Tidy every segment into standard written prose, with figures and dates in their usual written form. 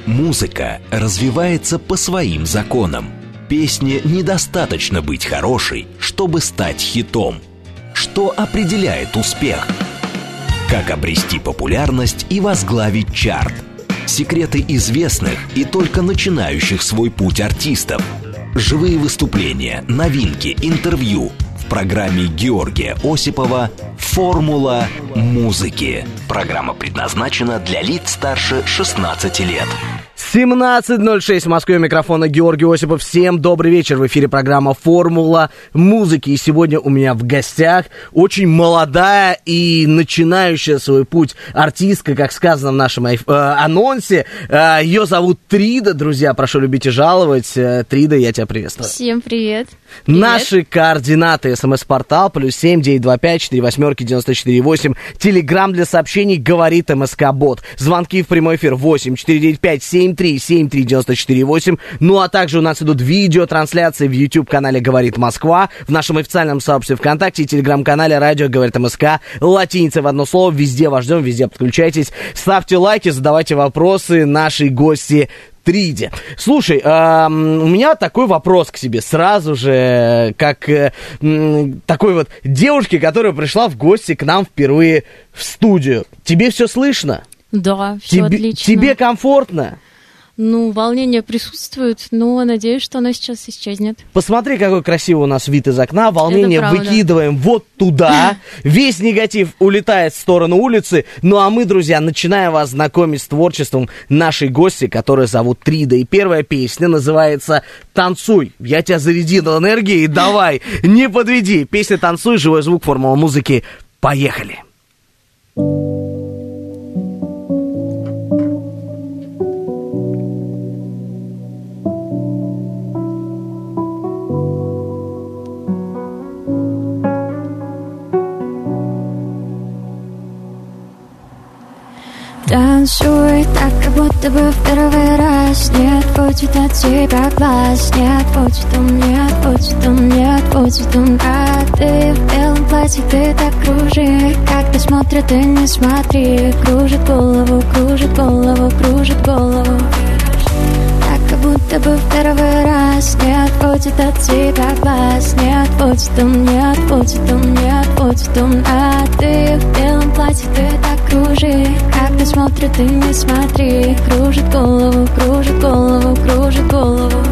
Музыка развивается по своим законам. Песне недостаточно быть хорошей, чтобы стать хитом. Что определяет успех? Как обрести популярность и возглавить чарт? Секреты известных и только начинающих свой путь артистов. Живые выступления, новинки, интервью. В программе Георгия Осипова «Формула музыки». Программа предназначена для лиц старше 16 лет. 17:06 в Москве, у микрофона Георгий Осипов. Всем добрый вечер. В эфире программа «Формула музыки». И сегодня у меня в гостях очень молодая и начинающая свой путь артистка, как сказано в нашем анонсе. Ее зовут Трида. Друзья, прошу любить и жаловать. Трида, я тебя приветствую. Всем привет. Наши координаты: СМС-портал +7 925 48 94 8. Телеграм для сообщений «Говорит МСК-бот». Звонки в прямой эфир 8 495 73 73 94 8. Ну а также у нас идут видеотрансляции в YouTube-канале «Говорит Москва», в нашем официальном сообществе ВКонтакте и телеграм-канале «Радио Говорит МСК». Латиница в одно слово. Везде вас ждем, везде подключайтесь. Ставьте лайки, задавайте вопросы нашей гости Триде. Слушай, у меня такой вопрос к тебе сразу же, как такой вот девушке, которая пришла в гости к нам впервые в студию. Тебе все слышно? Да, все отлично. Тебе комфортно? Ну, волнение присутствует, но надеюсь, что оно сейчас исчезнет. Посмотри, какой красивый у нас вид из окна. Волнение выкидываем вот туда. Весь негатив улетает в сторону улицы. Ну, а мы, друзья, начинаем вас знакомить с творчеством нашей гости, которую зовут Трида. И первая песня называется «Танцуй». Я тебя зарядил энергией, давай, не подведи. Песня «Танцуй», живой звук, формула музыки. Поехали. Танцуй так, как будто бы в первый раз. Не отводит от тебя глаз. Не отводит он, не отводит он, не отводит он. А ты в белом платье, ты так кружи. Когда смотрят, ты не смотри. Кружит голову, кружит голову, кружит голову. Так, как будто бы в первый раз. Не отводит от тебя глаз. Не отводит он, не отводит он, не отводит он. А ты в белом платье, ты так кружи. Когда смотрят, ты не смотри. Кружит голову, кружит голову, кружит голову.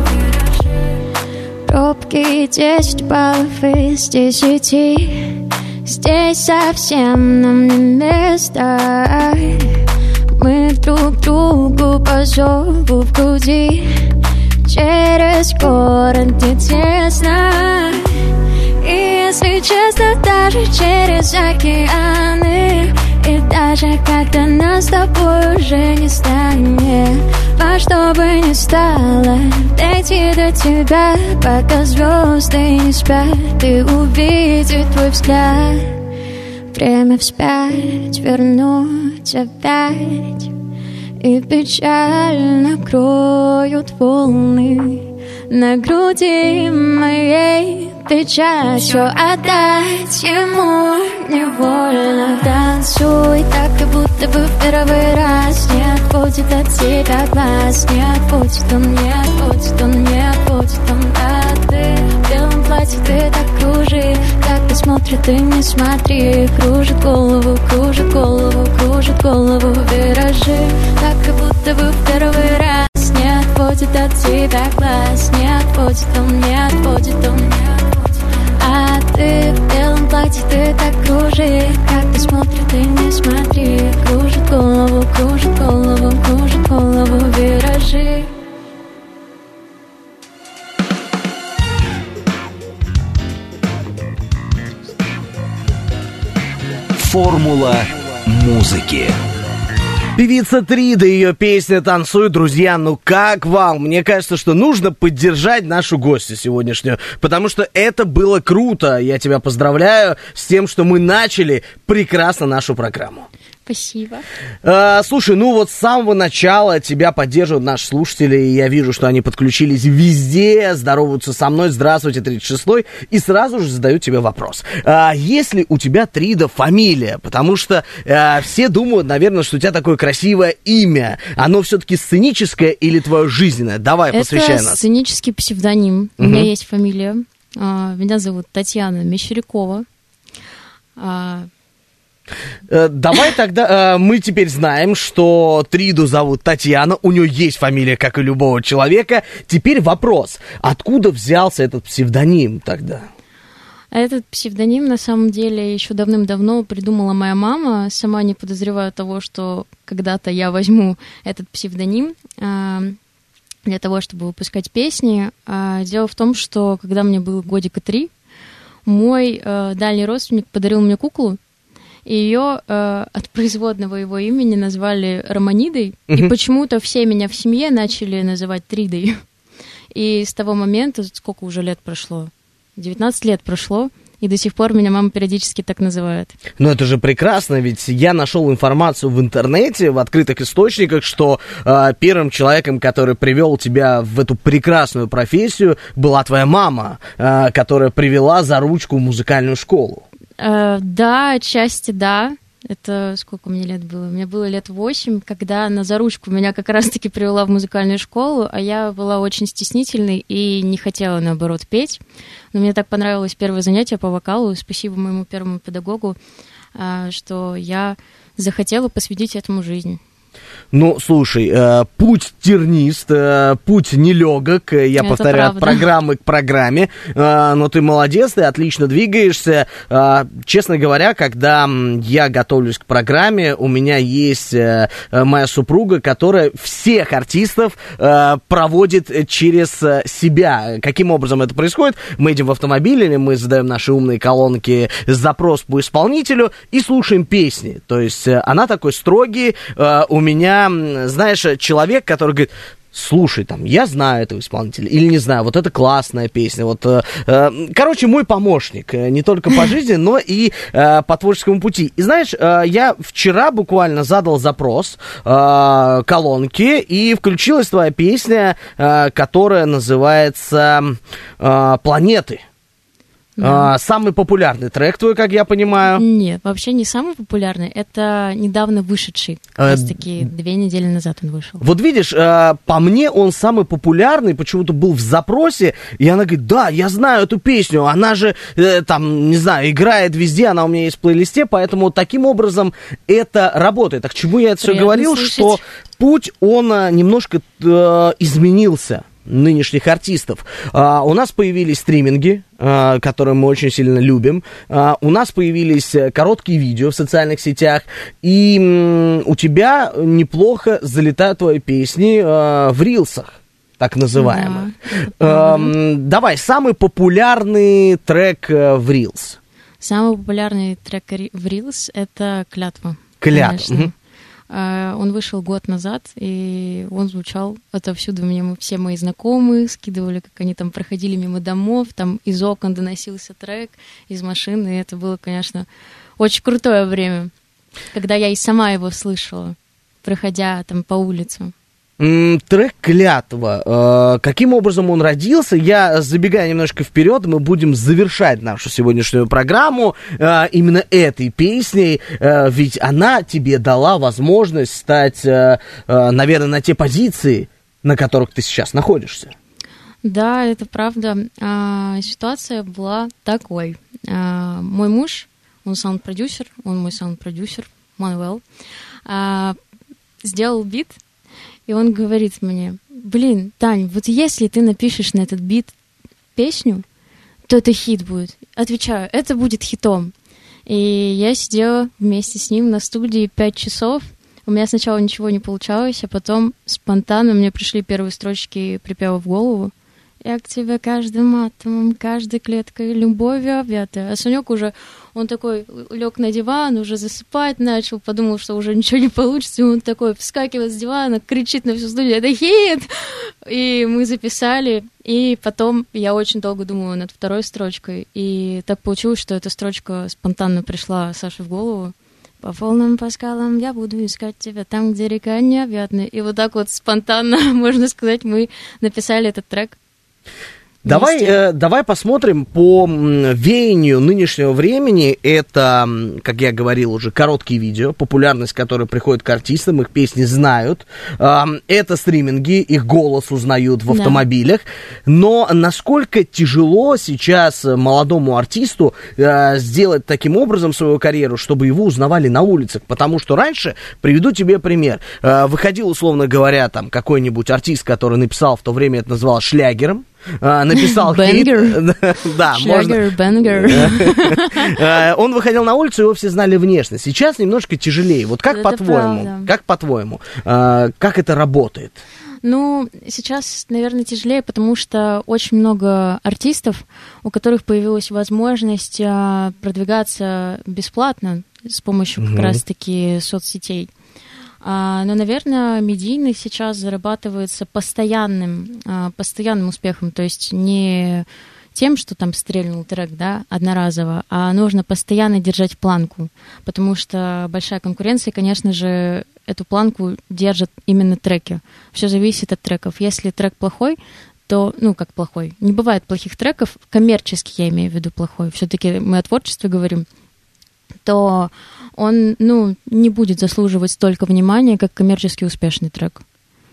Пробки 10 баллов из 10. Здесь совсем нам не место. Мы друг другу по зову в груди. Через город не тесно. И если честно, даже через океаны. И даже когда нас с тобой уже не станет, во что бы ни стало, дойти до тебя, пока звезды не спят, и увидеть твой взгляд. Время вспять вернуть опять, и печаль накроют волны. На груди моей печаль, все отдать ему невольно. Танцуй так, как будто бы в первый раз. Не отводит от тебя глаз. Не отводит он, не отводит он, не отводит он. А ты в белом платье, ты так кружи. Когда смотрят, ты не смотри. Кружит голову, кружит голову, кружит голову. Виражи так, как будто бы в первый раз. Не отводит от тебя глаз. Не отводит он, не отводит он, не отводит. А ты в белом платье, ты так кружи. Как ты смотришь, ты не смотри. Кружит голову, кружит голову, кружит голову. Виражи. Формула музыки. Певица Трида, ее песня «Танцуй». Друзья, ну как вам? Мне кажется, что нужно поддержать нашу гостью сегодняшнюю, потому что это было круто. Я тебя поздравляю с тем, что мы начали прекрасно нашу программу. Спасибо. Слушай, ну вот с самого начала тебя поддерживают наши слушатели, и я вижу, что они подключились везде, здороваются со мной, здравствуйте, 36-й, и сразу же задают тебе вопрос. Есть ли у тебя Трида фамилия? Потому что все думают, наверное, что у тебя такое красивое имя. Оно все-таки сценическое или твое жизненное? Давай, посвящай нас. Это сценический псевдоним. У меня есть фамилия. Меня зовут Татьяна Мещерякова. Давай тогда, мы теперь знаем, что Триду зовут Татьяна, у нее есть фамилия, как и любого человека. Теперь вопрос, откуда взялся этот псевдоним тогда? Этот псевдоним, на самом деле, еще давным-давно придумала моя мама, сама не подозревая того, что когда-то я возьму этот псевдоним для того, чтобы выпускать песни. Дело в том, что когда мне было годика 3, мой дальний родственник подарил мне куклу, и ее от производного его имени назвали Романидой, и почему-то все меня в семье начали называть Тридой. И с того момента, сколько уже лет прошло? 19 лет прошло, и до сих пор меня мама периодически так называет. Ну это же прекрасно, ведь я нашел информацию в интернете, в открытых источниках, что первым человеком, который привел тебя в эту прекрасную профессию, была твоя мама, которая привела за ручку в музыкальную школу. Да, отчасти да. Это сколько мне лет было? Мне было лет 8, когда она за ручку меня как раз-таки привела в музыкальную школу, а я была очень стеснительной и не хотела, наоборот, петь. Но мне так понравилось первое занятие по вокалу. Спасибо моему первому педагогу, что я захотела посвятить этому жизнь. Ну, слушай, путь тернист, путь нелегок, я повторяю, от программы к программе, но ты молодец, ты отлично двигаешься. Честно говоря, когда я готовлюсь к программе, у меня есть моя супруга, которая всех артистов проводит через себя. Каким образом это происходит? Мы едем в автомобиле, или мы задаем наши умные колонки запрос по исполнителю и слушаем песни. То есть она такой строгий, у меня, знаешь, человек, который говорит: слушай, там, я знаю этого исполнителя, или не знаю, вот это классная песня, вот, короче, мой помощник, не только по жизни, но и по творческому пути. И знаешь, я вчера буквально задал запрос колонке, и включилась твоя песня, которая называется «Планеты». Да. Самый популярный трек твой, как я понимаю? Нет, вообще не самый популярный. Это недавно вышедший. Как раз таки 2 недели назад он вышел. Вот видишь, по мне он самый популярный, почему-то был в запросе, и она говорит: да, я знаю эту песню, она же, там, не знаю, играет везде, она у меня есть в плейлисте, поэтому таким образом это работает. А к чему я это все говорил? Слышать. Что путь, он немножко изменился. Нынешних артистов. У нас появились стриминги, которые мы очень сильно любим. У нас появились короткие видео в социальных сетях. И у тебя неплохо залетают твои песни в рилсах, так называемых. Да, давай, самый популярный трек в рилс. Самый популярный трек в рилс — это «Клятва». «Клятва». Он вышел год назад, и он звучал отовсюду. Мне все мои знакомые скидывали, как они там проходили мимо домов, там из окон доносился трек, из машины. И это было, конечно, очень крутое время, когда я и сама его слышала, проходя там по улице. Трек «Клятва». Каким образом он родился? Я забегаю немножко вперед, мы будем завершать нашу сегодняшнюю программу именно этой песней, ведь она тебе дала возможность стать, наверное, на те позиции, на которых ты сейчас находишься. Да, это правда. Ситуация была такой. Мой муж, он саунд-продюсер, он мой саунд-продюсер, Мануэл, сделал бит. И он говорит мне: блин, Тань, вот если ты напишешь на этот бит песню, то это хит будет. Отвечаю, это будет хитом. И я сидела вместе с ним на студии 5 часов. У меня сначала ничего не получалось, а потом спонтанно мне пришли первые строчки припева в голову. Я к тебе каждым атомом, каждой клеткой любовью объятая. А Санек уже, он такой лег на диван, уже засыпать начал, подумал, что уже ничего не получится, и он такой вскакивает с дивана, кричит на всю студию: это хит! И мы записали, и потом я очень долго думала над второй строчкой, и так получилось, что эта строчка спонтанно пришла Саше в голову, По волнам, по скалам я буду искать тебя там, где река необъятная. И вот так вот спонтанно, можно сказать, мы написали этот трек. Давай посмотрим по веянию нынешнего времени. Это, как я говорил уже, короткие видео, популярность которой приходит к артистам, их песни знают. Это стриминги, их голос узнают в автомобилях. Но насколько тяжело сейчас молодому артисту сделать таким образом свою карьеру, чтобы его узнавали на улицах? Потому что раньше, приведу тебе пример, выходил, условно говоря, там какой-нибудь артист, который написал в то время, это называлось шлягером, написал хит. Да, шлягер, бенгер. Он выходил на улицу, его все знали внешне. Сейчас немножко тяжелее. Вот как по-твоему? Как по-твоему? Как это работает? Ну, сейчас, наверное, тяжелее, потому что очень много артистов, у которых появилась возможность продвигаться бесплатно с помощью как раз-таки соцсетей. Но, наверное, медийный сейчас зарабатывается постоянным успехом, то есть не тем, что там стрельнул трек, да, одноразово, а нужно постоянно держать планку, потому что большая конкуренция, конечно же, эту планку держат именно треки. Все зависит от треков. Если трек плохой, то, ну, как плохой, не бывает плохих треков, коммерчески я имею в виду плохой, все-таки мы о творчестве говорим, то он, ну, не будет заслуживать столько внимания, как коммерчески успешный трек.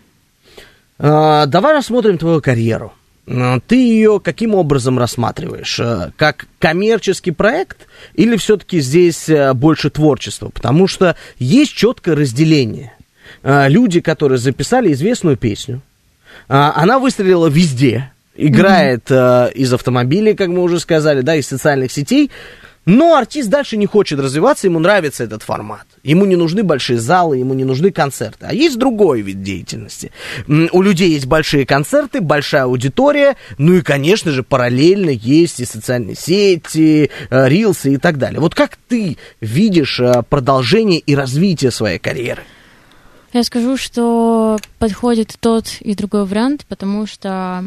Давай рассмотрим твою карьеру. Ты ее каким образом рассматриваешь? Как коммерческий проект или все-таки здесь больше творчество? Потому что есть четкое разделение. Люди, которые записали известную песню, она выстрелила везде, играет из автомобилей, как мы уже сказали, да, из социальных сетей. Но артист дальше не хочет развиваться, ему нравится этот формат. Ему не нужны большие залы, ему не нужны концерты. А есть другой вид деятельности. У людей есть большие концерты, большая аудитория, ну и, конечно же, параллельно есть и социальные сети, рилсы и так далее. Вот как ты видишь продолжение и развитие своей карьеры? Я скажу, что подходит тот и другой вариант, потому что...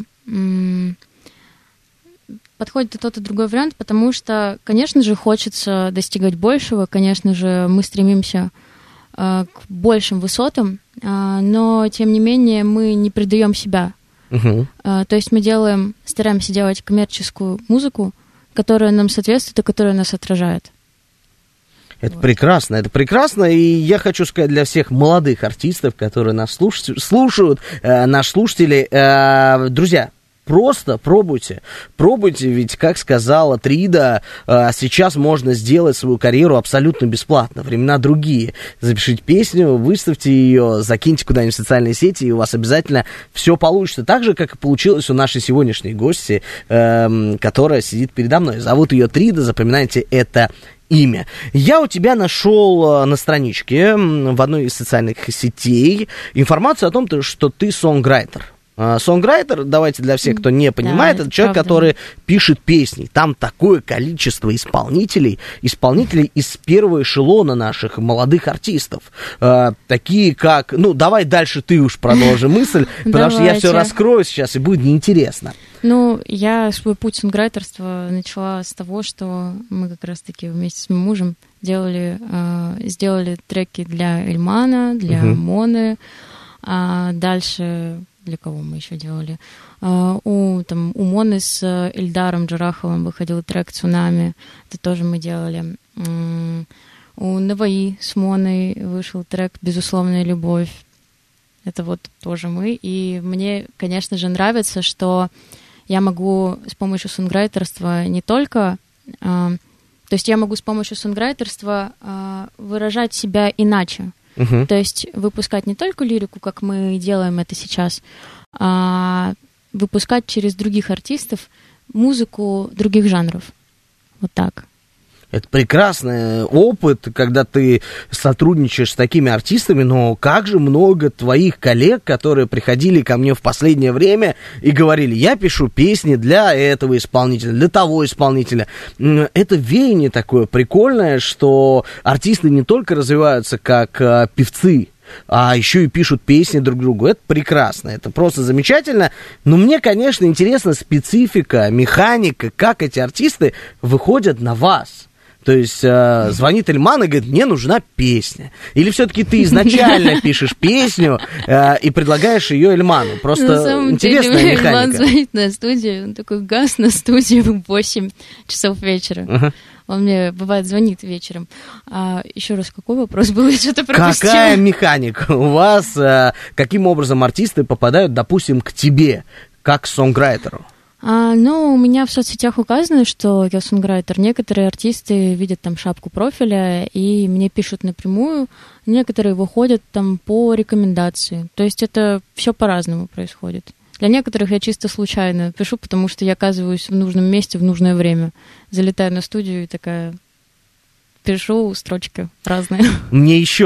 Подходит и тот, и другой вариант, потому что, конечно же, хочется достигать большего, конечно же, мы стремимся к большим высотам, но, тем не менее, мы не предаем себя. То есть мы стараемся делать коммерческую музыку, которая нам соответствует и которая нас отражает. Это прекрасно, и я хочу сказать для всех молодых артистов, которые нас слушают, наши слушатели, друзья, просто пробуйте, ведь, как сказала Трида, сейчас можно сделать свою карьеру абсолютно бесплатно, времена другие. Запишите песню, выставьте ее, закиньте куда-нибудь в социальные сети, и у вас обязательно все получится. Так же, как и получилось у нашей сегодняшней гости, которая сидит передо мной. Зовут ее Трида, запоминайте это имя. Я у тебя нашел на страничке в одной из социальных сетей информацию о том, что ты сонграйтер. Сонграйтер, давайте для всех, кто не понимает, да, это человек, правда, который пишет песни. Там такое количество исполнителей из первого эшелона наших молодых артистов. Такие как... Ну, давай дальше ты уж продолжи мысль, потому что я все раскрою сейчас, и будет неинтересно. Ну, я свой путь сонграйтерства начала с того, что мы как раз-таки вместе с моим мужем сделали треки для Эльмана, для Моны, а дальше... Для кого мы еще делали? У Моны с Эльдаром Джараховым выходил трек «Цунами». Это тоже мы делали. У Наваи с Моной вышел трек «Безусловная любовь». Это вот тоже мы. И мне, конечно же, нравится, что я могу с помощью сонграйтерства не только... То есть я могу с помощью сонграйтерства выражать себя иначе. То есть выпускать не только лирику, как мы делаем это сейчас, а выпускать через других артистов музыку других жанров. Вот так. Это прекрасный опыт, когда ты сотрудничаешь с такими артистами, но как же много твоих коллег, которые приходили ко мне в последнее время и говорили: я пишу песни для этого исполнителя, для того исполнителя. Это веяние такое прикольное, что артисты не только развиваются как певцы, а еще и пишут песни друг другу. Это прекрасно, это просто замечательно. Но мне, конечно, интересна специфика, механика, как эти артисты выходят на вас. То есть звонит Ильман и говорит, мне нужна песня. Или все-таки ты изначально пишешь песню и предлагаешь ее Ильману? Просто интересная механика. Ильман звонит на студию, он такой, газ на студию в 8 часов вечера. Он мне, бывает, звонит вечером. Еще раз, какой вопрос был? Я что-то пропустила. Какая механика у вас? Каким образом артисты попадают, допустим, к тебе, как к сонграйтеру? Ну, у меня в соцсетях указано, что я сонграйтер. Некоторые артисты видят там шапку профиля и мне пишут напрямую. Некоторые выходят там по рекомендации. То есть это все по-разному происходит. Для некоторых я чисто случайно пишу, потому что я оказываюсь в нужном месте в нужное время. Залетаю на студию и такая... Пишу строчки разные. Мне еще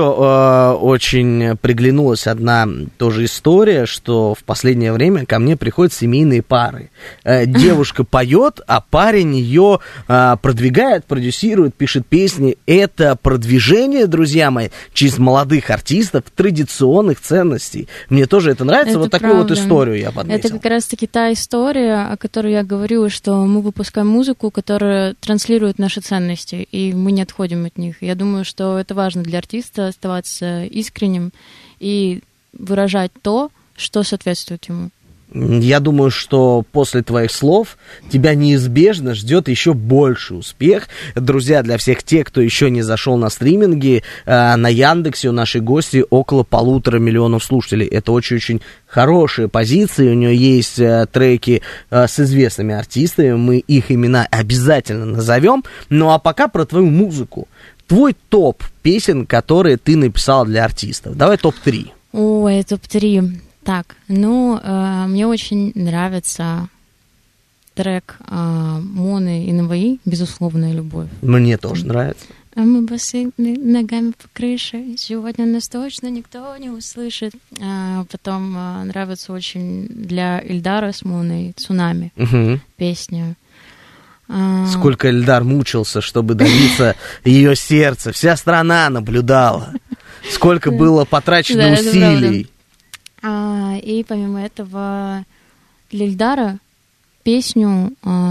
очень приглянулась одна тоже история, что в последнее время ко мне приходят семейные пары. Девушка поет, а парень ее продвигает, продюсирует, пишет песни. Это продвижение, друзья мои, через молодых артистов традиционных ценностей. Мне тоже это нравится. Это вот такую вот историю я подметил. Это как раз-таки та история, о которой я говорила, что мы выпускаем музыку, которая транслирует наши ценности, и мы не отходим от них. Я думаю, что это важно для артиста оставаться искренним и выражать то, что соответствует ему. Я думаю, что после твоих слов тебя неизбежно ждет еще больший успех. Друзья, для всех тех, кто еще не зашел на стриминги, на Яндексе у нашей гости около 1,5 миллиона слушателей. Это очень-очень хорошие позиции. У нее есть треки с известными артистами. Мы их имена обязательно назовем. Ну а пока про твою музыку. Твой топ песен, которые ты написал для артистов. Давай топ-3. Ой, топ-3. Так, ну, мне очень нравится трек Моны и НВИ «Безусловная любовь». Мне тоже нравится. А мы босыми ногами по крыше, сегодня нас точно никто не услышит. Потом нравится очень для Ильдара с Моной «Цунами» песня. Сколько Ильдар мучился, чтобы добиться ее сердца. Вся страна наблюдала. Сколько было потрачено усилий. И помимо этого для Ильдара песню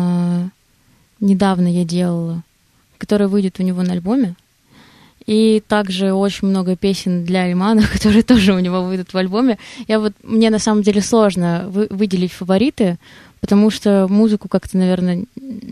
недавно я делала, которая выйдет у него на альбоме. И также очень много песен для Ильмана, которые тоже у него выйдут в альбоме. Мне на самом деле сложно выделить фавориты, потому что музыку как-то, наверное...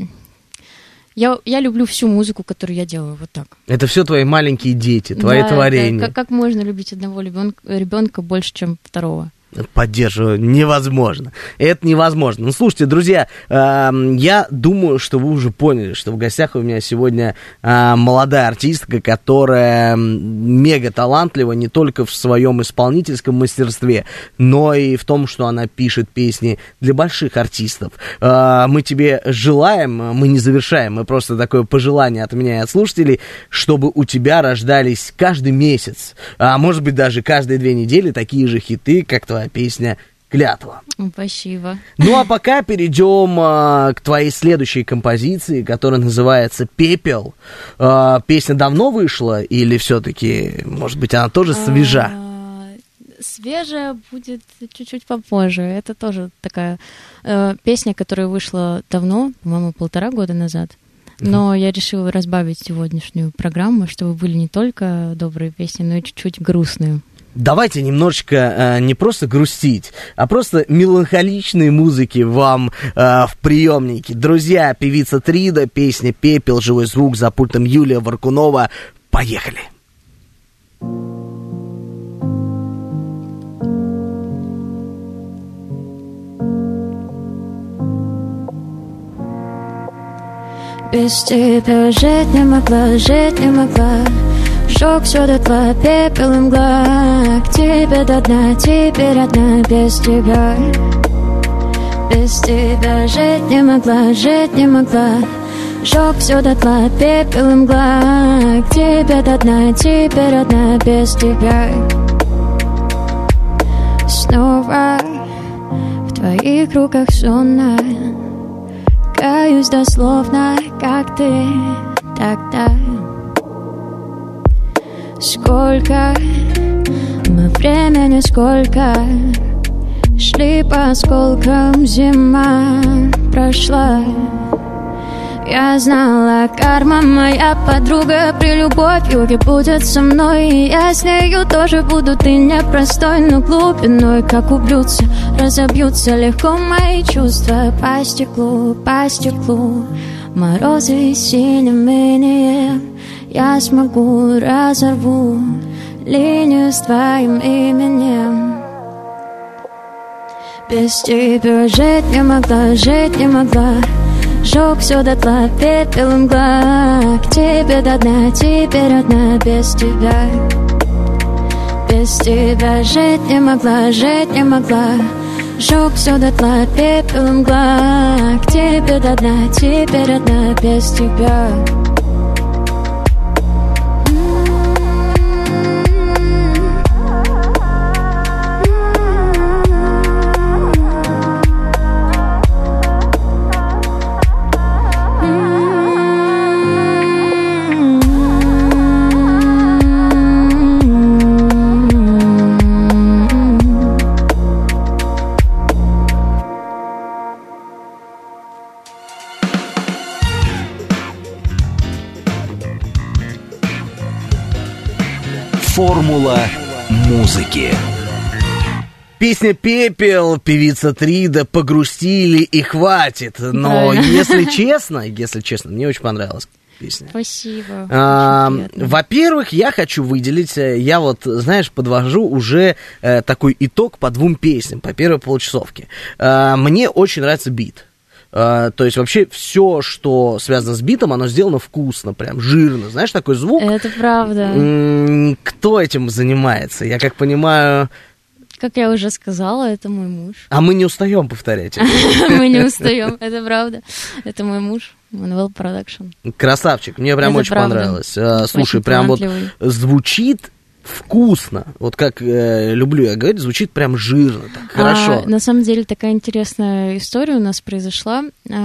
Я люблю всю музыку, которую я делаю, вот так. Это все твои маленькие дети, твои творения. Как можно любить одного ребенка больше, чем второго? Поддерживаю, невозможно. Это невозможно. Ну, слушайте, друзья, я думаю, что вы уже поняли, что в гостях у меня сегодня молодая артистка, которая мега талантлива не только в своем исполнительском мастерстве, но и в том, что она пишет песни для больших артистов. Мы тебе желаем, мы не завершаем, мы просто такое пожелание от меня и от слушателей, чтобы у тебя рождались каждый месяц, а может быть даже каждые 2 недели такие же хиты, как твоя песня «Клятва». Спасибо. Ну, а пока перейдем к твоей следующей композиции, которая называется «Пепел». Песня давно вышла или все-таки, может быть, она тоже свежа? Свежая будет чуть-чуть попозже. Это тоже такая песня, которая вышла давно, по-моему, 1,5 года назад. Но я решила разбавить сегодняшнюю программу, чтобы были не только добрые песни, но и чуть-чуть грустные. Давайте немножечко не просто грустить, а просто меланхоличной музыки вам в приемнике. Друзья, певица Трида, песня «Пепел», живой звук за пультом Юлия Варкунова. Поехали! Без тебя жить не могла, жить не могла. Шок все дотла, пепел и мгла. К тебе до дна, теперь одна без тебя. Без тебя жить не могла, жить не могла. Шок все дотла, пепел и мгла. К тебе до дна, теперь одна без тебя. Снова в твоих руках сонно. Каюсь дословно, как ты тогда. Сколько мы времени, сколько шли по осколкам, зима прошла. Я знала, карма моя подруга при любовью будет со мной, и я с нею тоже буду. Ты непростой, но глубиной, как ублюдцы, разобьются легко мои чувства по стеклу, морозы синим инием. Я смогу, разорву линию с твоим именем. Без тебя жить не могла. Жёг всё дотла, пепел и мгла. К тебе до дна, теперь одна без тебя. Без тебя жить не могла. Жёг всё дотла, пепел и мгла. К тебе до дна, теперь одна без тебя. Формула музыки. Песня «Пепел», певица Трида, погрустили и хватит. Но если честно, мне очень понравилась песня. Спасибо. Во-первых, я хочу выделить, я вот, знаешь, подвожу уже такой итог по двум песням, по первой получасовке. Мне очень нравится бит. То есть вообще все, что связано с битом, оно сделано вкусно, прям жирно. Знаешь, такой звук. Это правда. Кто этим занимается? Я как понимаю... Как я уже сказала, это мой муж. А мы не устаем повторять это. Мы не устаем, это правда. Это мой муж, Manuel Production. Красавчик, мне прям очень понравилось. Слушай, прям вот звучит... вкусно, вот как люблю я говорить, звучит прям жирно, так, хорошо. На самом деле такая интересная история у нас произошла.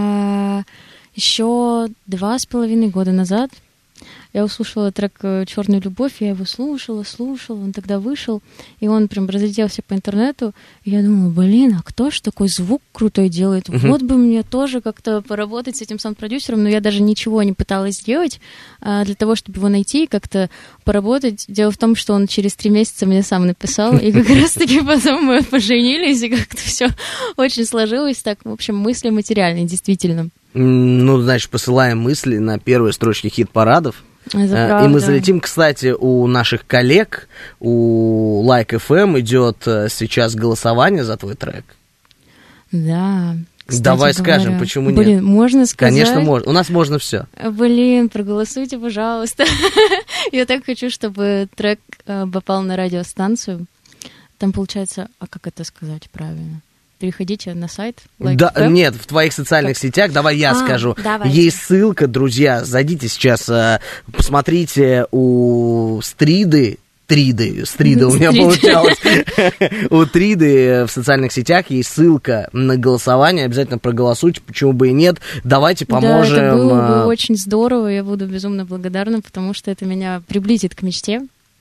Еще 2,5 года назад я услышала трек «Черная любовь», я его слушала, он тогда вышел, и он прям разлетелся по интернету, и я думала, а кто ж такой звук крутой делает? Вот бы мне тоже как-то поработать с этим саунд-продюсером, но я даже ничего не пыталась сделать для того, чтобы его найти и как-то поработать. Дело в том, что он через 3 месяца мне сам написал, и как раз-таки потом мы поженились, и как-то все очень сложилось так, в общем, мысли материальные, действительно. Ну, значит, посылаем мысли на первые строчки хит-парадов. И мы залетим, кстати, у наших коллег, у Like FM идет сейчас голосование за твой трек. Да. Кстати, давай скажем, почему нет? Можно сказать? Конечно, можно. У нас можно все. Проголосуйте, пожалуйста. Я так хочу, чтобы трек попал на радиостанцию. Там получается, как это сказать правильно? Переходите на сайт. Нет, в твоих социальных сетях, давай я скажу. Давайте. Есть ссылка, друзья, зайдите сейчас, посмотрите у Стриды у меня получалось. У Триды в социальных сетях есть ссылка на голосование, обязательно проголосуйте, почему бы и нет. Давайте поможем. Да, это было бы очень здорово, я буду безумно благодарна, потому что это меня приблизит к мечте.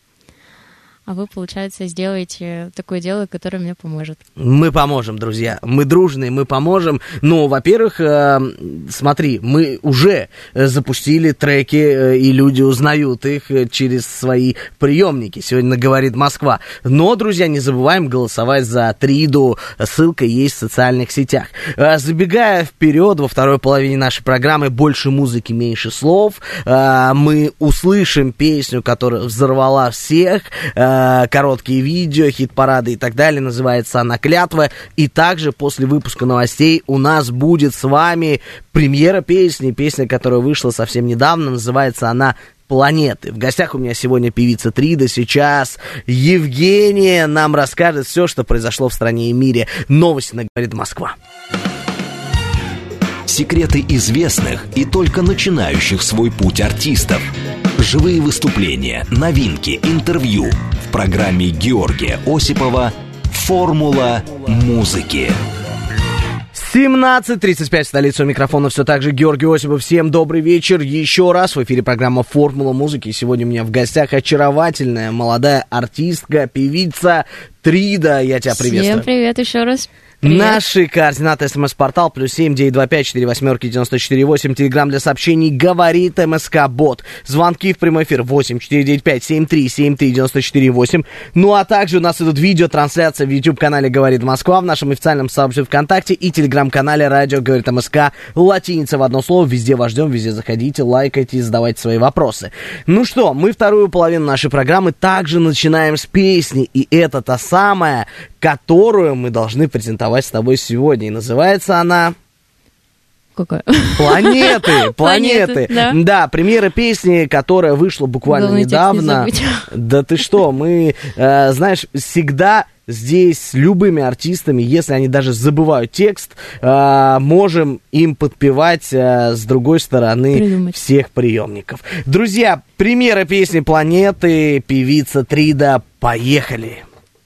А вы, получается, сделаете такое дело, которое мне поможет. Мы поможем, друзья. Мы дружные, мы поможем. Ну, во-первых, смотри, мы уже запустили треки, и люди узнают их через свои приемники. Сегодня говорит Москва. Но, друзья, не забываем голосовать за Триду. Ссылка есть в социальных сетях. Забегая вперед, во второй половине нашей программы «Больше музыки, меньше слов», мы услышим песню, которая взорвала всех, короткие видео, хит-парады и так далее. Называется она «Клятва». И также после выпуска новостей у нас будет с вами премьера песни. Песня, которая вышла совсем недавно. Называется она «Планеты». В гостях у меня сегодня певица Трида. Сейчас Евгения нам расскажет все, что произошло в стране и мире. Новости на «Говорит Москва». Секреты известных и только начинающих свой путь артистов. Живые выступления, новинки, интервью в программе Георгия Осипова «Формула музыки». 17:35 в столице, у микрофона все так же Георгий Осипов. Всем добрый вечер. Еще раз в эфире программа «Формула музыки». Сегодня у меня в гостях очаровательная молодая артистка, певица Трида. Я тебя приветствую. Всем привет еще раз. Привет. Наши координаты. СМС-портал +7 925 48 94 8. Телеграм для сообщений «Говорит МСК-бот». Звонки в прямой эфир 8 495 73 73 94 8. Ну а также у нас идут видеотрансляции в YouTube-канале «Говорит Москва», в нашем официальном сообществе ВКонтакте и Телеграм-канале «Радио Говорит МСК». Латиница в одно слово. Везде вас ждем, везде заходите, лайкайте и задавайте свои вопросы. Ну что, мы вторую половину нашей программы также начинаем с песни. И это та самая, которую мы должны презентовать с тобой сегодня. И называется она... Какая? Планеты. Да, премьера песни, которая вышла буквально недавно. Да ты что, мы, знаешь, всегда здесь с любыми артистами, если они даже забывают текст, можем им подпевать с другой стороны всех приемников. Друзья, премьера песни «Планеты», певица Трида. Поехали!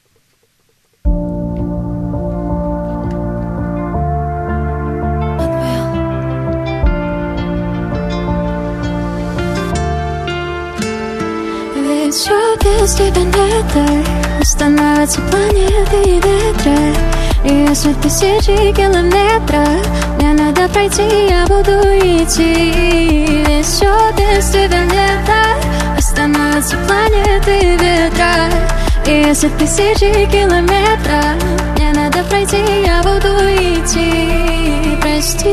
Все без тебя нет, становятся планеты и ветры. И если тысячи километров мне надо пройти, я буду идти. Ведь все без тебя нет, становятся планеты и ветры. И если тысячи километров мне надо пройти, я буду идти. Прости,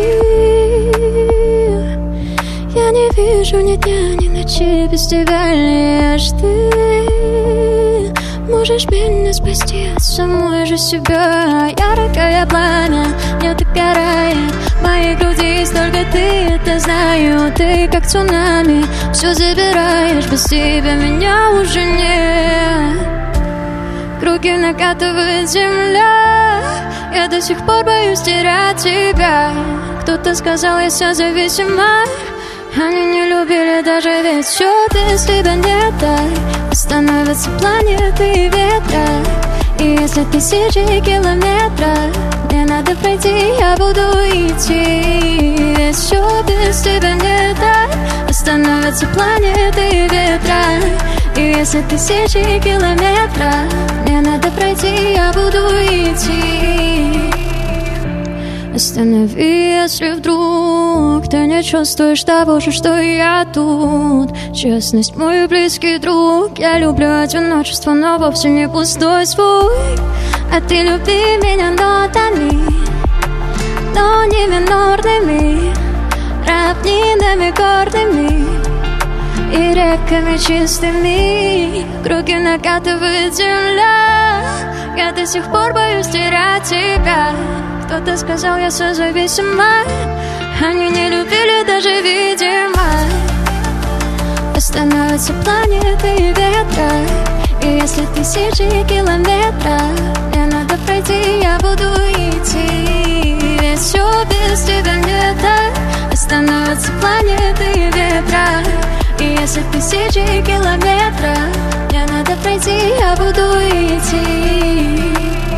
я не вижу ни дня, ни ночи без тебя. Лишь ты можешь меня спасти от самой же себя. Яркое пламя не догорает в моей груди, только ты это знаю. Ты как цунами все забираешь, без тебя меня уже нет. Круги накатывает земля, я до сих пор боюсь терять тебя. Кто-то сказал, я вся зависима. Они не любили даже, ведь все без тебя нет. Становятся планеты и ветра. И если тысячи километров мне надо пройти, я буду идти. Ведь все без тебя нет. Становятся планеты и ветра. И если тысячи километров мне надо пройти, я буду идти. Останови, если вдруг ты не чувствуешь того же, что и я тут. Честность, мой близкий друг. Я люблю одиночество, но вовсе не пустой звук. А ты люби меня нотами, но не минорными, равнинами горными и реками чистыми. Круги накатывает земля, я до сих пор боюсь терять тебя. Кто-то сказал, я созависима. Они не любили даже видимо. Становятся планеты и ветра. И если тысячи километров мне надо пройти, я буду идти. Ведь все без тебя нет. Становятся планеты и ветра. И если тысячи километров мне надо пройти, я буду идти.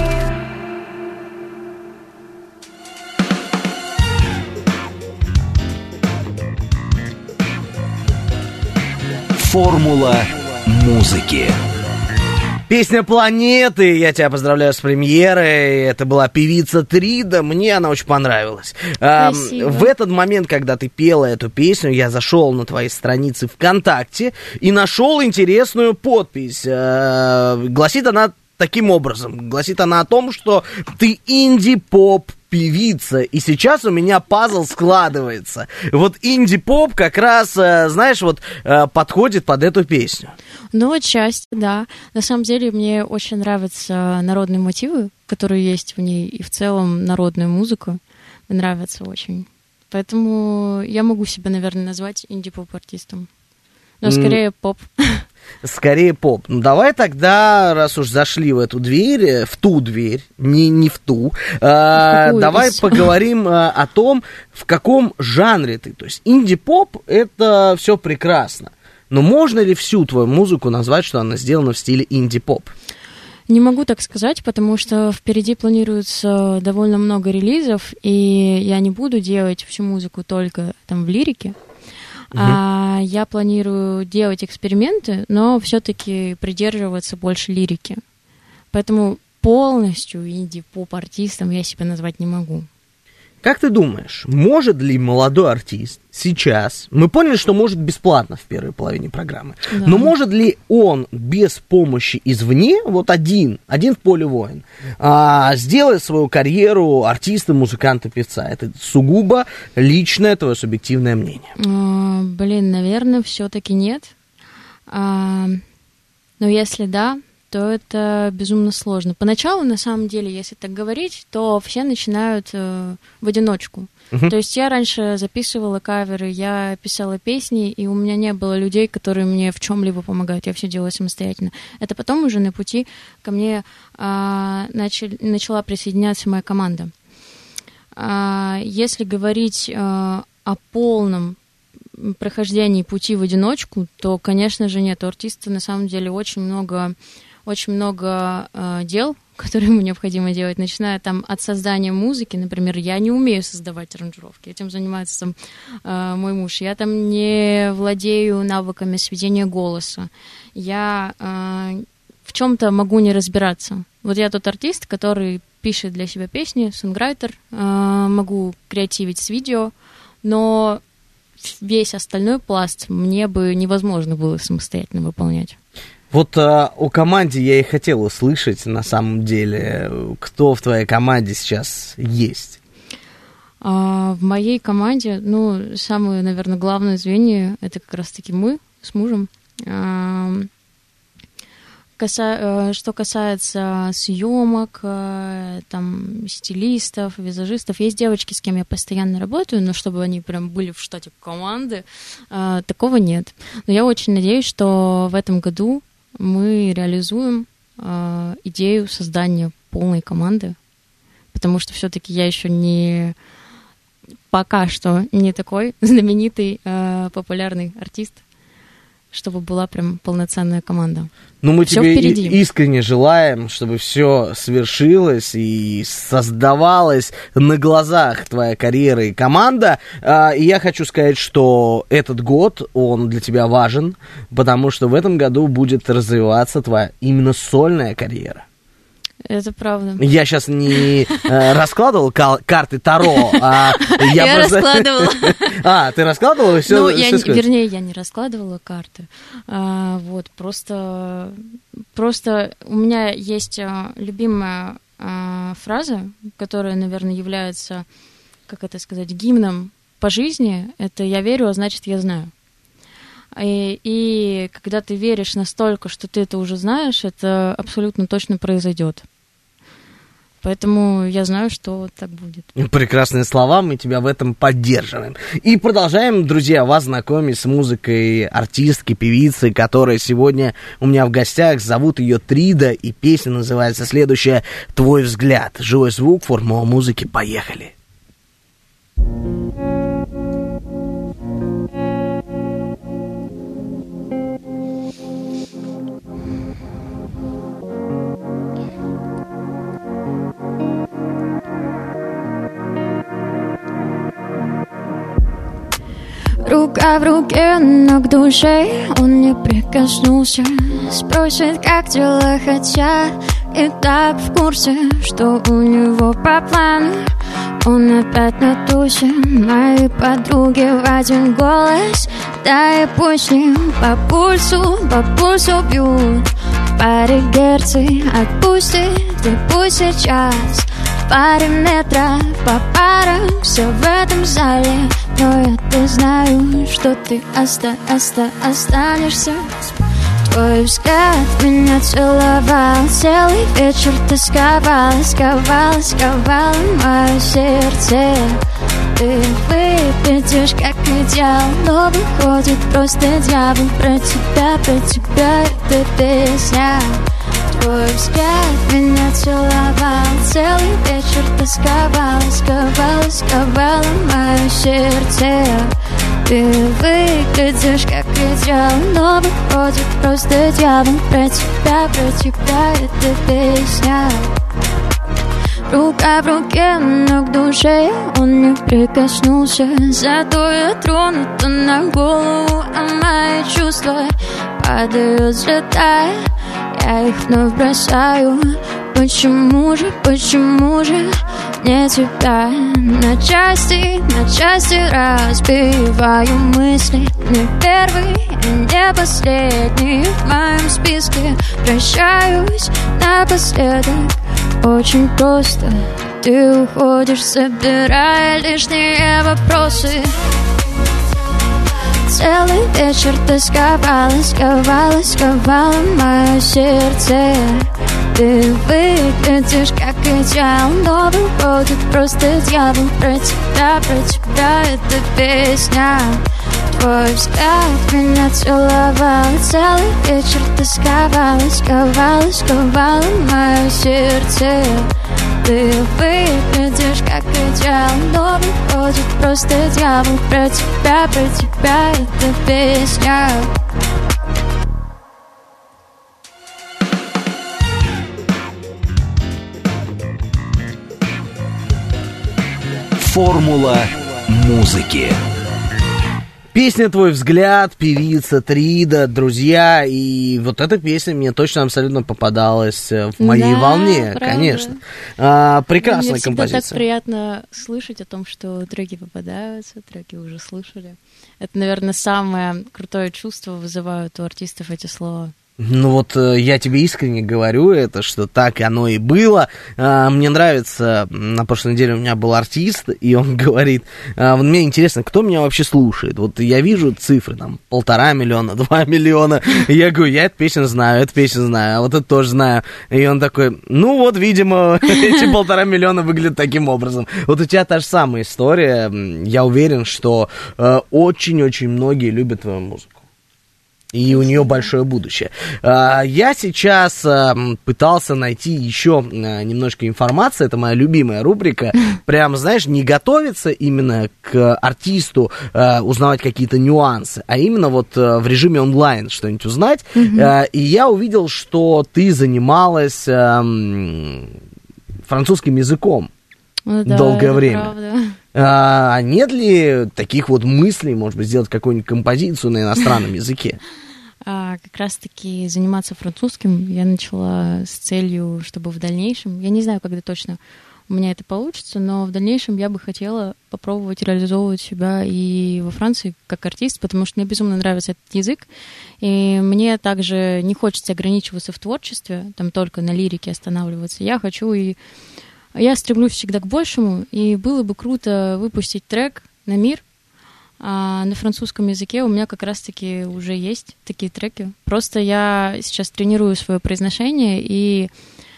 Формула музыки. Песня «Планеты». Я тебя поздравляю с премьерой. Это была певица Трида. Мне она очень понравилась. В этот момент, когда ты пела эту песню, я зашел на твои страницы ВКонтакте и нашел интересную подпись. Гласит она таким образом. Гласит она о том, что ты инди-поп певица, и сейчас у меня пазл складывается. Вот инди-поп как раз, знаешь, вот подходит под эту песню. Ну, отчасти, да. На самом деле, мне очень нравятся народные мотивы, которые есть в ней, и в целом народная музыка. Мне нравится очень. Поэтому я могу себя, наверное, назвать инди-поп-артистом. Но скорее поп. Скорее поп. Ну, давай тогда, раз уж зашли в эту дверь, в ту дверь, не в ту, давай поговорим о том, в каком жанре ты. То есть инди-поп — это все прекрасно. Но можно ли всю твою музыку назвать, что она сделана в стиле инди-поп? Не могу так сказать, потому что впереди планируется довольно много релизов, и я не буду делать всю музыку только там в лирике. Я планирую делать эксперименты, но все-таки придерживаться больше лирики. Поэтому полностью инди-поп-артистом я себя назвать не могу. Как ты думаешь, может ли молодой артист сейчас, мы поняли, что может бесплатно в первой половине программы, Да. но может ли он без помощи извне, вот один в поле воин, сделать свою карьеру артиста, музыканта, певца? Это сугубо личное твое субъективное мнение. Наверное, все-таки нет. Но если да, то это безумно сложно. Поначалу, на самом деле, если так говорить, то все начинают в одиночку. То есть я раньше записывала каверы, я писала песни, и у меня не было людей, которые мне в чем-либо помогают. Я все делала самостоятельно. Это потом уже на пути ко мне начала присоединяться моя команда. Если говорить о полном прохождении пути в одиночку, то, конечно же, нет. У артиста на самом деле очень много дел, которые ему необходимо делать, начиная там от создания музыки. Например, я не умею создавать аранжировки, этим занимается мой муж. Я там не владею навыками сведения голоса. Я в чем-то могу не разбираться. Вот я тот артист, который пишет для себя песни, сонграйтер, могу креативить с видео, но весь остальной пласт мне бы невозможно было самостоятельно выполнять. Вот о команде я и хотел услышать, на самом деле, кто в твоей команде сейчас есть? В моей команде, самое, наверное, главное звенье — это как раз-таки мы с мужем. Что касается съемок, там, стилистов, визажистов, есть девочки, с кем я постоянно работаю, но чтобы они прям были в штате команды, такого нет. Но я очень надеюсь, что в этом году мы реализуем идею создания полной команды, потому что все-таки я еще пока что не такой знаменитый, популярный артист, чтобы была прям полноценная команда. Мы всё тебе впереди. Искренне желаем, чтобы все свершилось и создавалась на глазах твоя карьера и команда. И я хочу сказать, что этот год, он для тебя важен, потому что в этом году будет развиваться твоя именно сольная карьера. Это правда. Я сейчас не раскладывал карты Таро, Я раскладывала. Ты раскладывала? Вернее, я не раскладывала карты. Просто у меня есть любимая фраза, которая, наверное, является, как это сказать, гимном по жизни. Это «я верю, а значит, я знаю». И когда ты веришь настолько, что ты это уже знаешь, это абсолютно точно произойдет. Поэтому я знаю, что так будет. Прекрасные слова, мы тебя в этом поддерживаем. И продолжаем, друзья, вас знакомить с музыкой артистки, певицы, которая сегодня у меня в гостях. Зовут ее Трида, и песня называется следующая «Твой взгляд». Живой звук, формула музыки. Поехали. Рука в руке, но к душе он не прикоснулся. Спросит, как дела, хотя и так в курсе, что у него по плану. Он опять на тусе, мои подруги в один голос. Да и пусть не по пульсу бьют. В паре герцы отпустит, и пусть сейчас в паре метров по парам все в этом зале. Но я-то знаю, что ты останешься. Твой взгляд меня целовал, целый вечер тосковал, сковал мое сердце. Ты выглядишь как идеал, но выходит просто дьявол. Про тебя эта песня. Твой взгляд меня целовал, целый вечер тосковал, сковал мое сердце. Ты выглядишь как идеал, но выходит просто дьявол. Про тебя эта песня. Рука в руке, но к душе он не прикоснулся. Зато я тронута на голову, а мои чувства падают, взлетая. Я их вновь бросаю почему же не тебя? На части разбиваю мысли. Не первый и не последний в моем списке. Прощаюсь напоследок, очень просто. Ты уходишь, собирая лишние вопросы. Целый вечер тосковала мое сердце. Ты выглядишь как идеал, но выходит просто дьявол. Про тебя эта песня. Твой взгляд меня целовал. Целый вечер тосковала мое сердце. Ты выглядишь как идеал, но выходит просто дьявол. Про тебя эта песня. Формула музыки. Песня «Твой взгляд», певица Трида, друзья, и вот эта песня мне точно абсолютно попадалась в моей волне, правда. Конечно. Прекрасная композиция. Мне так приятно слышать о том, что треки попадаются, треки уже слышали. Это, наверное, самое крутое чувство вызывают у артистов эти слова. Ну вот я тебе искренне говорю это, что так оно и было. Мне нравится, на прошлой неделе у меня был артист, и он говорит, мне интересно, кто меня вообще слушает. Вот я вижу цифры, там, 1,5 миллиона, 2 миллиона. И я говорю, я эту песню знаю, а вот это тоже знаю. И он такой, ну вот, видимо, эти 1,5 миллиона выглядят таким образом. Вот у тебя та же самая история. Я уверен, что очень-очень многие любят твою музыку. И у нее большое будущее. Я сейчас пытался найти еще немножко информации. Это моя любимая рубрика. Прям, знаешь, не готовиться именно к артисту, узнавать какие-то нюансы, а именно вот в режиме онлайн что-нибудь узнать. И я увидел, что ты занималась французским языком долгое время. Правда. Нет ли таких вот мыслей, может быть, сделать какую-нибудь композицию на иностранном языке? Как раз-таки заниматься французским я начала с целью, чтобы в дальнейшем, я не знаю, когда точно у меня это получится, но в дальнейшем я бы хотела попробовать реализовывать себя и во Франции как артист, потому что мне безумно нравится этот язык, и мне также не хочется ограничиваться в творчестве, там только на лирике останавливаться. Я стремлюсь всегда к большему, и было бы круто выпустить трек на мир. На французском языке у меня как раз-таки уже есть такие треки. Просто я сейчас тренирую свое произношение и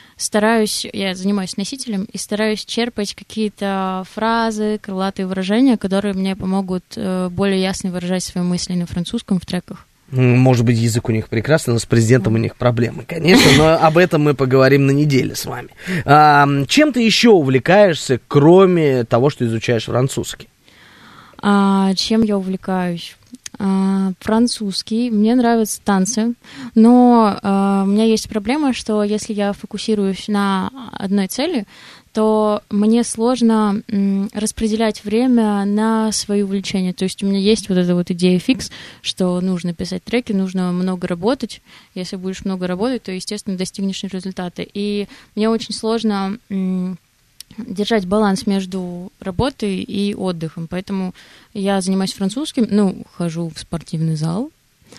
я занимаюсь носителем, и стараюсь черпать какие-то фразы, крылатые выражения, которые мне помогут более ясно выражать свои мысли на французском в треках. Может быть, язык у них прекрасный, но с президентом у них проблемы, конечно, но об этом мы поговорим на неделе с вами. Чем ты еще увлекаешься, кроме того, что изучаешь французский? Чем я увлекаюсь? Французский. Мне нравятся танцы, но у меня есть проблема, что если я фокусируюсь на одной цели, то мне сложно распределять время на свои увлечения. То есть у меня есть вот эта вот идея фикс, что нужно писать треки, нужно много работать. Если будешь много работать, то, естественно, достигнешь результата. И мне очень сложно держать баланс между работой и отдыхом. Поэтому я занимаюсь французским, хожу в спортивный зал.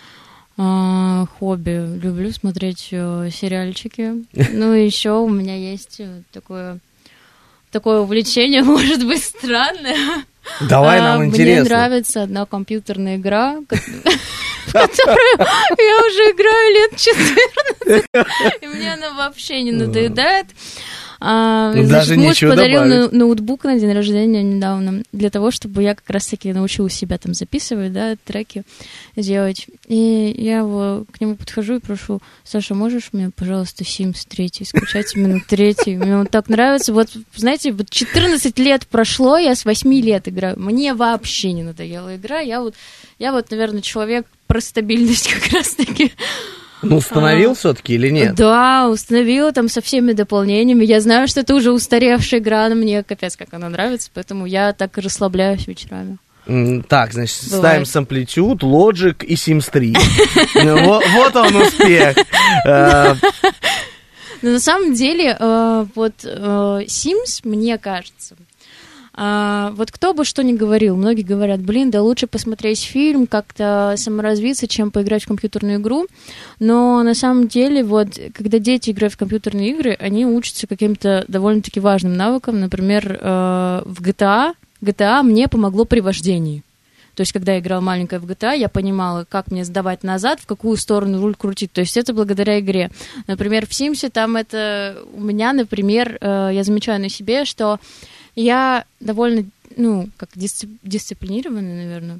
Хобби. Люблю смотреть сериальчики. Еще у меня есть такое увлечение, может быть, странное. Давай, нам интересно. Мне нравится одна компьютерная игра, в которую я уже играю лет 14, и мне она вообще не надоедает. Даже муж нечего подарил добавить. ноутбук на день рождения недавно, для того, чтобы я как раз-таки научила себя там записывать, треки делать. И я к нему подхожу и прошу: Саша, можешь мне, пожалуйста, Sims 3 скачать именно 3? Мне он так нравится. Вот, знаете, 14 лет прошло, я с 8 лет играю. Мне вообще не надоела игра. Я, наверное, человек про стабильность как раз-таки. Установил все-таки или нет? Да, установила там со всеми дополнениями. Я знаю, что это уже устаревшая игра, но мне капец как она нравится, поэтому я так и расслабляюсь вечерами. Так, значит, ставим Samplitude, Logic и Sims 3. Вот он успех. Но на самом деле, вот Sims, мне кажется, вот кто бы что ни говорил, многие говорят, да лучше посмотреть фильм, как-то саморазвиться, чем поиграть в компьютерную игру. Но на самом деле, вот, когда дети играют в компьютерные игры, они учатся каким-то довольно-таки важным навыкам. Например, в GTA мне помогло при вождении. То есть, когда я играла маленькая в GTA, я понимала, как мне сдавать назад, в какую сторону руль крутить. То есть, это благодаря игре. Например, в Симсе там это... У меня, например, я замечаю на себе, что я довольно, дисциплинированная, наверное.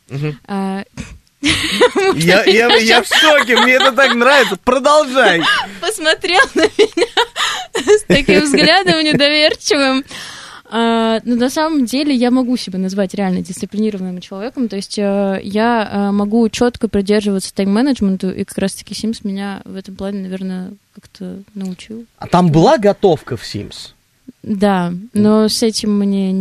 Я в шоке, мне это так нравится. Продолжай. Посмотрел на меня с таким взглядом недоверчивым. Но на самом деле я могу себя назвать реально дисциплинированным человеком, то есть я могу четко придерживаться тайм-менеджменту, и как раз-таки Sims меня в этом плане, наверное, как-то научил. А там была готовка в Sims? Да, но с этим мне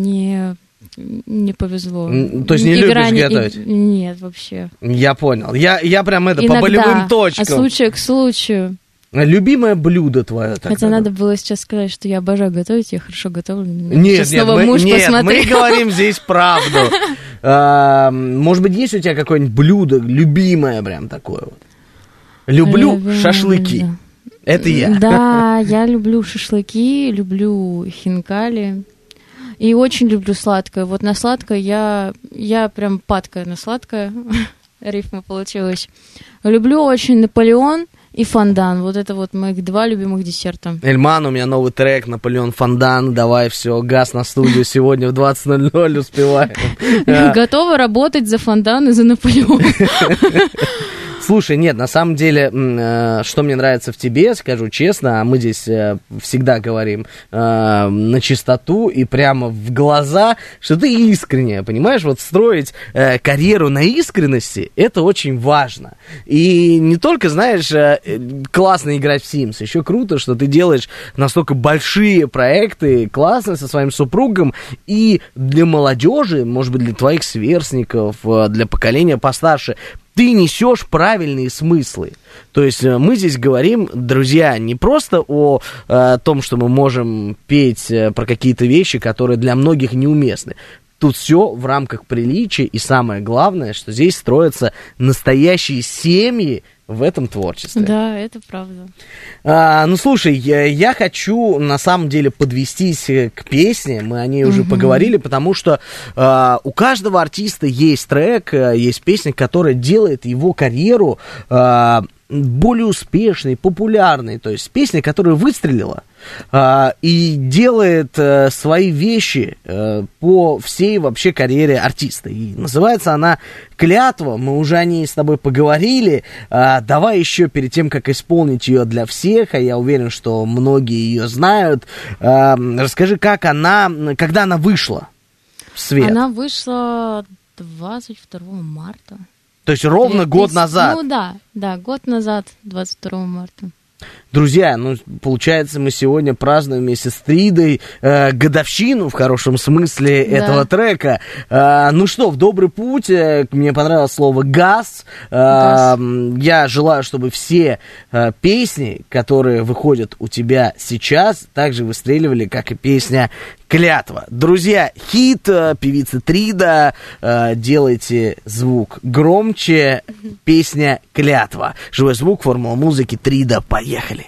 не повезло. То есть не любишь готовить? Нет, вообще. Я понял. Я прям иногда, по болевым точкам. От случая к случаю. Любимое блюдо твое? Хотя надо было сейчас сказать, что я обожаю готовить, я хорошо готовлю. Нет, мы говорим здесь правду. Может быть, есть у тебя какое-нибудь блюдо любимое прям такое вот? Люблю шашлыки. Это я. Да, я люблю шашлыки, люблю хинкали. И очень люблю сладкое. Вот на сладкое я прям падкая на сладкое. Рифма получилась. Люблю очень Наполеон и фондан. Вот это вот моих два любимых десерта. Эльман, у меня новый трек «Наполеон фондан». Давай, все, газ на студию сегодня в 20:00 успеваем. Готова работать за фондан и за Наполеон. Слушай, нет, на самом деле, что мне нравится в тебе, скажу честно, а мы здесь всегда говорим на чистоту и прямо в глаза, что ты искренняя, понимаешь? Вот строить карьеру на искренности, это очень важно. И не только, знаешь, классно играть в Sims, еще круто, что ты делаешь настолько большие проекты, классно со своим супругом, и для молодежи, может быть, для твоих сверстников, для поколения постарше, ты несешь правильные смыслы. То есть мы здесь говорим, друзья, не просто о том, что мы можем петь про какие-то вещи, которые для многих неуместны. Тут все в рамках приличия, и самое главное, что здесь строятся настоящие семьи в этом творчестве. Да, это правда. Ну, слушай, я хочу, на самом деле, подвестись к песне, мы о ней уже поговорили, потому что у каждого артиста есть трек, есть песня, которая делает его карьеру более успешной, популярной, то есть песня, которая выстрелила и делает свои вещи по всей вообще карьере артиста. И называется она «Клятва», мы уже о ней с тобой поговорили. Давай еще перед тем, как исполнить ее для всех, а я уверен, что многие ее знают, расскажи, когда она вышла в свет? Она вышла 22 марта. То есть ровно год назад. Ну да, год назад, 22 марта. Друзья, получается, мы сегодня празднуем вместе с Тридой годовщину, в хорошем смысле, этого трека. Ну что, в добрый путь. Мне понравилось слово «газ». Я желаю, чтобы все песни, которые выходят у тебя сейчас, также выстреливали, как и песня «Клятва». Друзья, хит певицы Трида. Делайте звук громче. Песня «Клятва». Живой звук, формула музыки. Трида, поехали.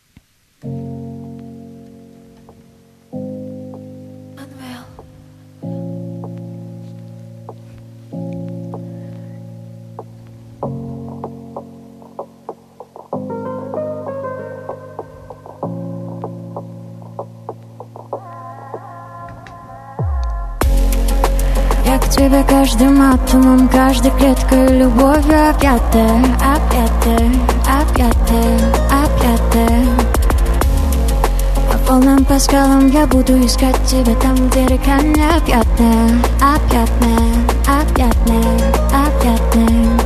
Я к тебе каждым атомом, каждой клеткой любовью объятая, объятая, объятая, объятая. По волнам, по скалам я буду искать тебя там, где река необъятная, объятная, объятная, объятная.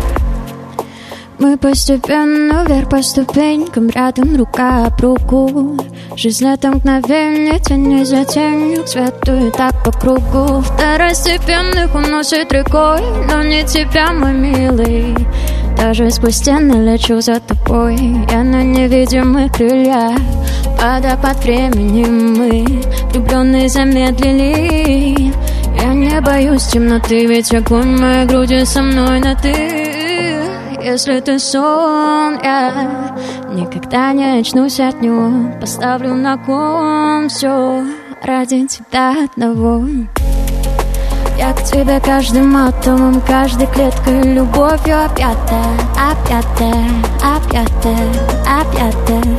Мы постепенно вверх по ступенькам, рядом рука об руку. Жизнь это мгновенье, тень за тенью, к свету и так по кругу. Второстепенных уносит рекой, но не тебя, мой милый. даже сквозь стены лечу за тобой. Я на невидимых крыльях, водопад времени мы, влюбленные замедлили. Я не боюсь темноты, ведь огонь в моей груди со мной на ты. Если ты сон, я никогда не очнусь от него. Поставлю на кон все ради тебя одного. Я к тебе каждым атомом, каждой клеткой любовью объятая, объятая, объятая, объятая.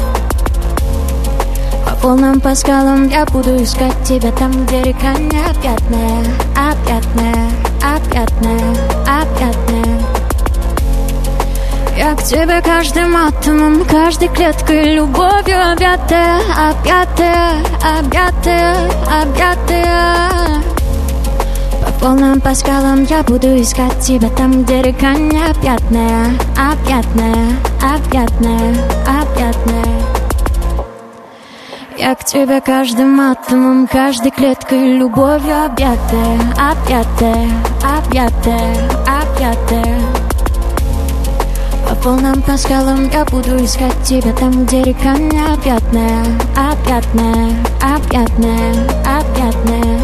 По волнам, по скалам я буду искать тебя там, где река необъятная, объятная, объятная, объятная. Я к тебе каждым атомом, каждой клеткой любовью объятая, объятая, объятая, объятая. По волнам, по скалам я буду искать тебя там, где река необъятная, объятная, объятная, объятная. Я к тебе каждым атомом, каждой клеткой любовью объятая, объятая, объятая, объятая. По волнам, по скалам я буду искать тебя там, где река необъятная, объятная, объятная, объятная.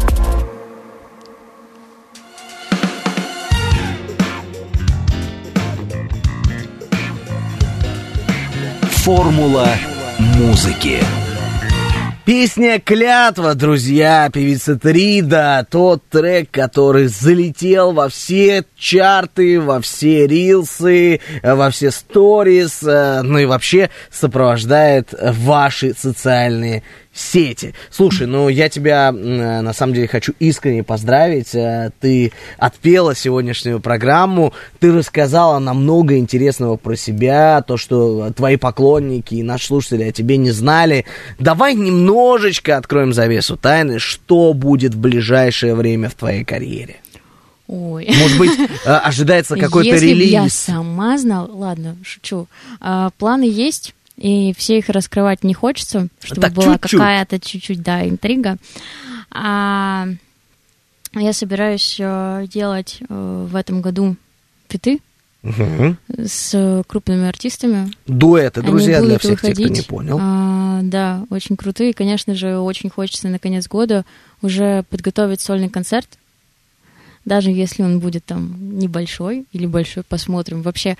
Формула музыки. Песня «Клятва», друзья, певица Трида, тот трек, который залетел во все чарты, во все рилсы, во все сторис, ну и вообще сопровождает ваши социальные сети. Слушай, ну я тебя на самом деле хочу искренне поздравить. Ты отпела сегодняшнюю программу, ты рассказала нам много интересного про себя, то, что твои поклонники и наши слушатели о тебе не знали. Давай немножечко откроем завесу тайны, что будет в ближайшее время в твоей карьере. Ой. Может быть, ожидается какой-то релиз. Если бы я сама знала... Ладно, шучу. Планы есть, и все их раскрывать не хочется, чтобы так, была чуть-чуть. какая-то чуть-чуть, да, интрига. Я собираюсь делать в этом году фиты с крупными артистами. Дуэты, друзья, Они для будут всех тех, кто выходить. не понял. Да, очень крутые. Конечно же, очень хочется на конец года уже подготовить сольный концерт. Даже если он будет там небольшой или большой, посмотрим. Вообще,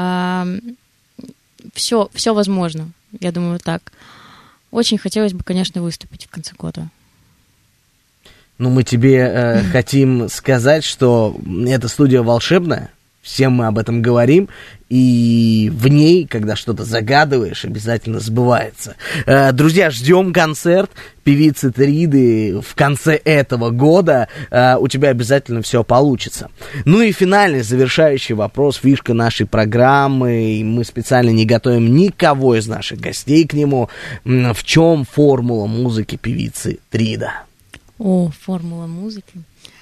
все возможно, я думаю, так. Очень хотелось бы, конечно, выступить в конце года. Ну, мы тебе хотим сказать, что эта студия волшебная. Всем мы об этом говорим, и в ней, когда что-то загадываешь, обязательно сбывается. Друзья, ждем концерт певицы Триды в конце этого года. У тебя обязательно все получится. Ну и финальный, завершающий вопрос, фишка нашей программы. И мы специально не готовим никого из наших гостей к нему. В чем формула музыки певицы Трида? О, формула музыки.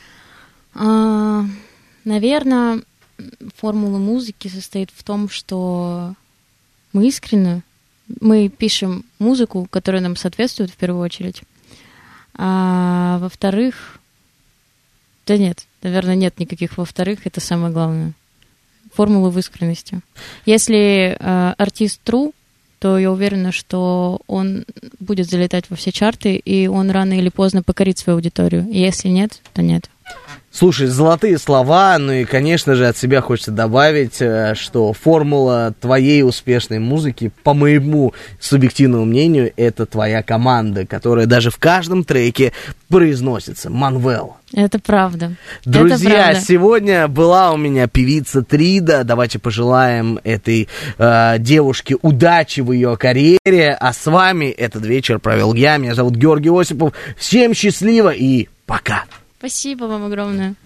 Наверное, формула музыки состоит в том, что мы искренне, мы пишем музыку, которая нам соответствует в первую очередь. А во-вторых, да нет, наверное, нет никаких во-вторых, это самое главное. Формула в искренности. Если артист true, то я уверена, что он будет залетать во все чарты, и он рано или поздно покорит свою аудиторию. И если нет, то нет. Слушай, золотые слова, ну и, конечно же, от себя хочется добавить, что формула твоей успешной музыки, по моему субъективному мнению, это твоя команда, которая даже в каждом треке произносится. Манвел. Это правда. Друзья, это правда. Сегодня была у меня певица Трида. Давайте пожелаем этой девушке удачи в ее карьере. А с вами этот вечер провел я. Меня зовут Георгий Осипов. Всем счастливо и пока. Спасибо вам огромное.